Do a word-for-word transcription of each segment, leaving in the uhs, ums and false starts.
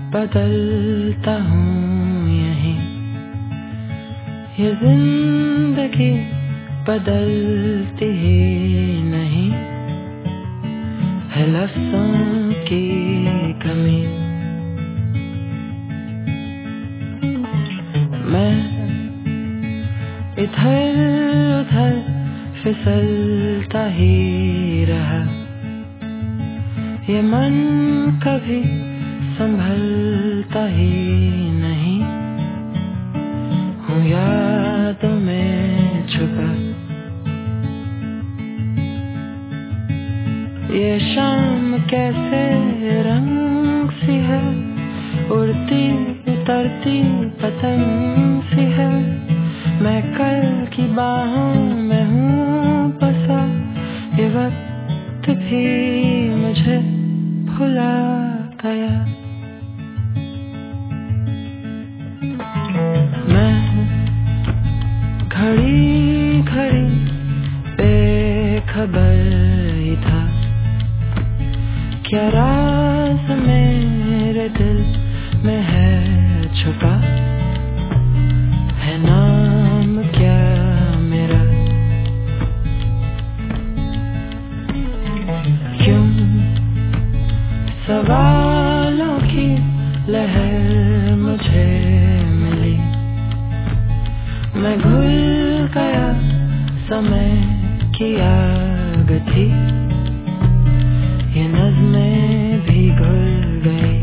बदलता हूँ यहीं, ये जिंदगी बदलती ही नहीं, है लफ्ज़ों की कमी। मैं इधर उधर फिसलता ही रहा, ये मन कभी संभलता ही नहीं, हूँ यादों में छुपा। ये शाम कैसे रंग सी है, उड़ती उतरती पतंग सी है, मैं कल की बाहों में हूँ बसा, ये वक्त भी मुझे भुला गया। मैं घड़ी घड़ी बेखबर ही था, क्या राज मेरे दिल में है छुपा, है नाम क्या मेरा। क्यों सवालों की लहर मुझे मिली, मैं घुल गया समय की आग थी, ये नज़्में भी घुल गई।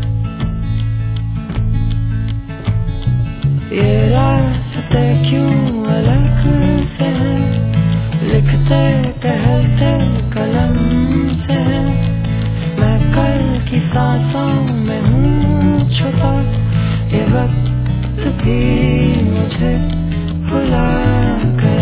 ये रास्ते क्यों अलग से हैं, लिखते टहलते कलम से हैं, मैं कल की सांसों में हूँ छुपा, ये वक्त भी मुझे भुला गया।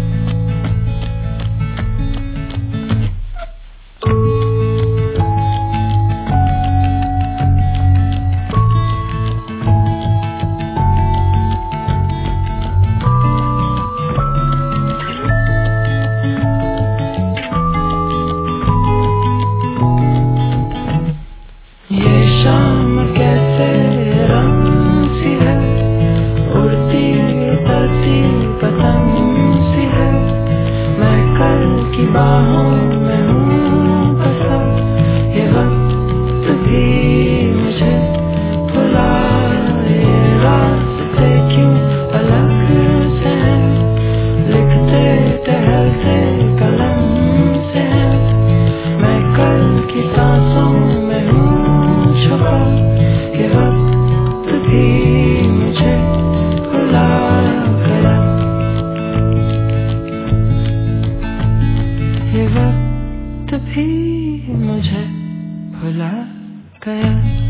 बाहों में हूँ बसा, ये वक्त भी मुझे भुला। ये रास्ते क्यों अलग से हैं, लिखते टहलते कलम से हैं, मैं कल की सांसों में हूँ छुपा, ये वक्त भी मुझे भुला गया। ये वक्त भी मुझे भुला गया।